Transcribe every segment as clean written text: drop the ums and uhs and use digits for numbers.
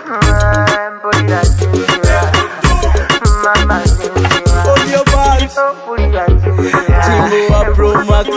Audio vibes. Timbo wa Pro Max.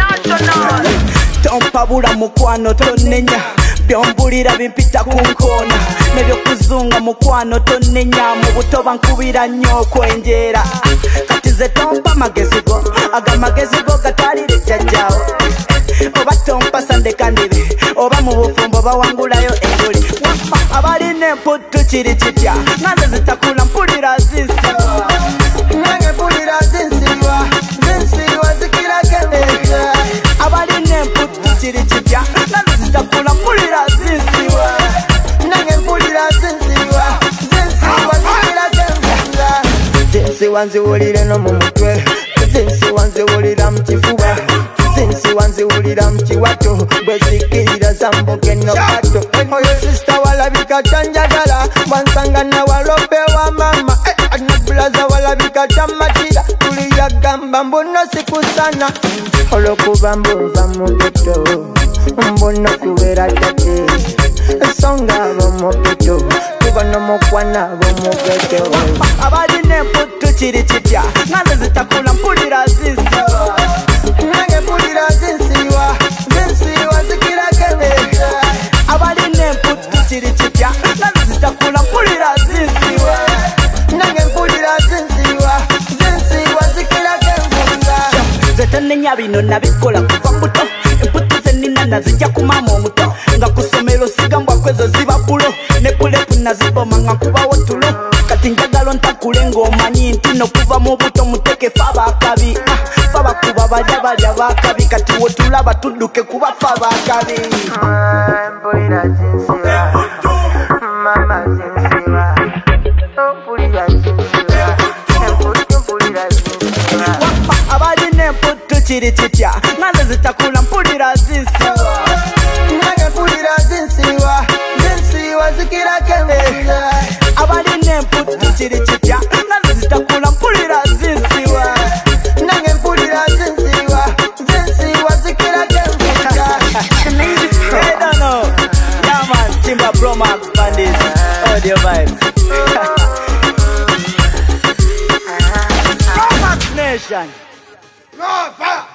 Tompabula mukwano tonenya. Byombulira bimpita ku nkoona. Nebyokuzunga mukwano tonenya. Mu buto bankubira nnyo okwenjera. Kati ze tompa magezi go. Aga magezi go gatalire jjajjaawo. Oba tompa sande kandibe. Oba mu bufumbo bawangulayo enguli. Abalina emputtu kiri kitya. Nanze zitakula mpulira zinsiwa. Nange mpulira zinsiwa. Zinsiwa zikirakendeja. Abalina emputtu kiri kitya. Nanze zitakula mpulira zinsiwa. Nange mpulira zinsiwa. Zinsiwa zikirakendeja. Zinsiwa nziwulire no mu mutwe. Zinsiwa nziwulira mu kifuba. Zinsiwa nziwulira mu kiwato. Bwe zikirira zambuke no kato. Oyo sista walabika tanjagala. Wansanga na walope wa mama. Anabulaza walabika tamatira. Tuliyagamba mbono siku sana. Olokuba mbuva mu ghetto. Mbono kuwera tate. Songa abo mu ghetto. Kubano mukwana abo mu ghetto. Abalina emputtu kiri kitya. Nanze zitakula mpulira zinsiwa. Nange mpulira zinsiwa. Zinsiwa zikirakendeja. Abalina emputtu kiri kitya. Nanze zitakula mpulira zinsiwa. Nange mpulira zinsiwa. Zinsiwa zikirakendeja. Zetanenya bino nabikola kuva mbuto. Emputtu zenina nazijja ku maama omuto. Nga ku ssomero sigambwa kwezo ziba bulo. Ne pulepu naziboma nga nkubawo tulo. Kati njagala ntakule ng'omanyi nti no kuva mu buto muteke fa bakabi. Fa bakuba balya balya bakabi. Kati wotulaba tudduke kuba fa bakabi. Mpulira zinsiwa. Mama zinsiwa. Mpulira zinsiwa. Emputtu mpulira zinsiwa. Abalina emputtu kiri kitya. Nanze zitakula mpulira zinsiwa. Nange mpulira zinsiwa. Zinsiwa zikirakendeja. Abalina emputtu kiri kitya. Nanze zitakula mpulira zinsiwa. Nange mpulira zinsiwa. Zinsiwa zikirakendeja. Hey, don't know. Yeah, man. Timber Pro Max Bandits. Audio vibes. Pro Max Nation. No, fire.